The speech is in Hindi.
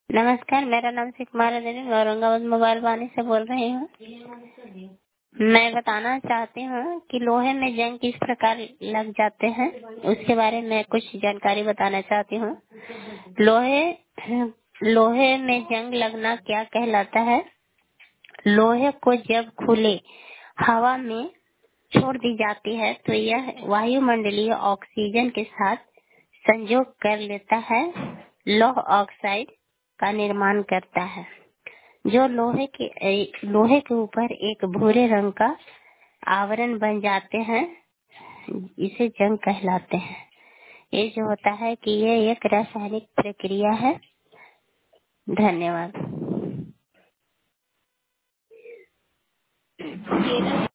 नमस्कार, मेरा नाम शिव कुमार देवी, मैं औरंगाबाद मोबाइल वाणी से बोल रही हूँ। मैं बताना चाहती हूँ कि लोहे में जंग किस प्रकार लग जाते हैं, उसके बारे में कुछ जानकारी बताना चाहती हूँ। लोहे लोहे में जंग लगना क्या कहलाता है? लोहे को जब खुले हवा में छोड़ दी जाती है तो यह वायुमंडलीय ऑक्सीजन के साथ संयोग कर लेता है, लौह ऑक्साइड का निर्माण करता है, जो लोहे के ऊपर एक भूरे रंग का आवरण बन जाते हैं। इसे जंग कहलाते हैं। ये जो होता है कि ये एक रासायनिक प्रक्रिया है। धन्यवाद।